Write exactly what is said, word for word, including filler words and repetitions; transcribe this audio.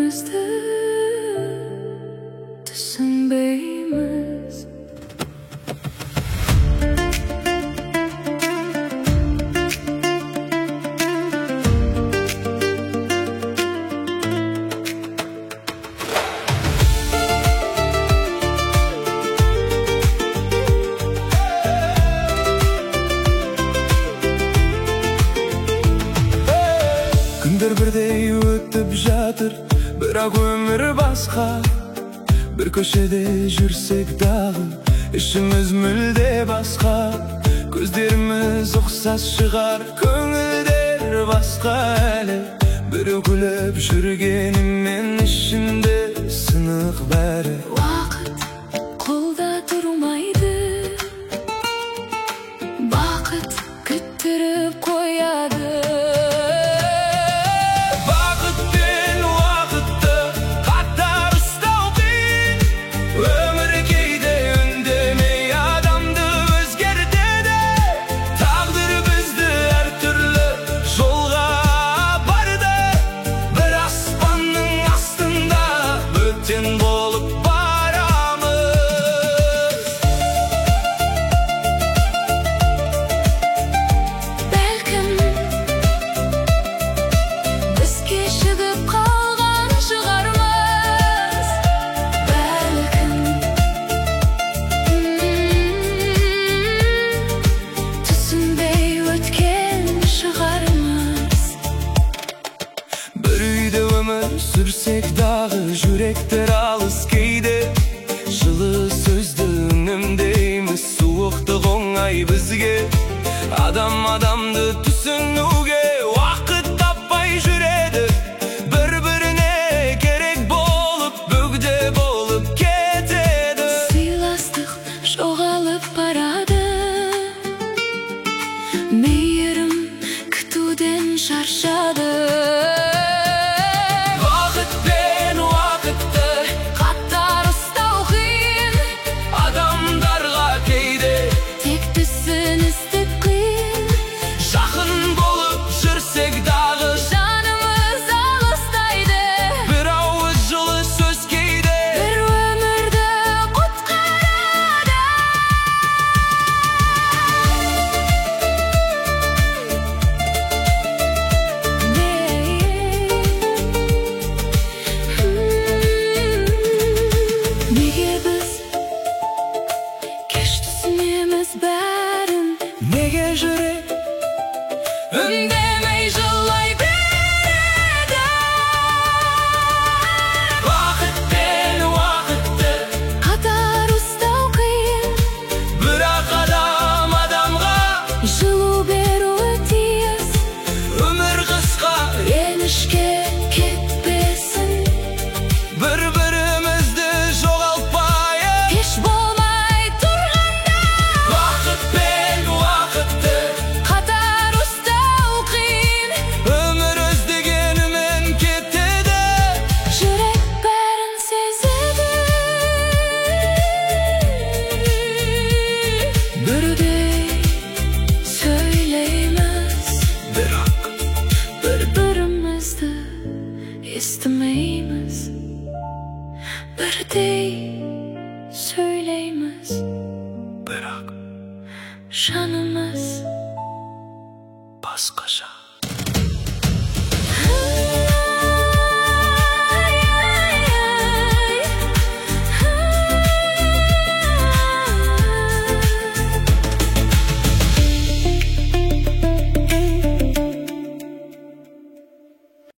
bir-birimizni tushunmaymiz. Күндер бірдей өтіп жатыр, бірақ өмір басқа. Bir көшеде жүрсек дағы, ішіміз мүлде басқа. Көздеріміз ұқсас шығар, көңілдер басқа әлі. Бір күліп жүргенімен ішінде сынық бәрі. Вақыт қолда тұрмайды, бақыт күттіріп қояды. Болып барамыз. Бәлкім біз кешігіп қалған шығармыз. Бәлкім түсінбей өткен шығармыз. Bir үйде өмір сүрсек дағы, жүректер алыс кейде. Жылы сөзді үнемдейміз, суықтық оңай бізге. Адам адамды түсінуге уақыт таппай жүреді. Бір-біріне керек болып, бөгде болып кетеді. Сыйластық жоғалып барады, мейірім күтуден шаршады. Неге жүрек үндемей жылай береді? Вақыт пен уақытты қатар ұстау қиын, бірақ адам адамға жылу беруі тиіс. Өмір қысқа, ренішке кетпесін, бір-бірімізді жоғалтпайық. кеш болмай тұрғанда Вақыт пен уақытты қатар ұстау қиын. өмір өздегенімен кетеді. Жүрек бәрін сезеді, бірдей сөйлейміз, Бірақ бір-бірімізді естімейміз. Бірдей сөйлейміз, бірақ жанымыз басқаша.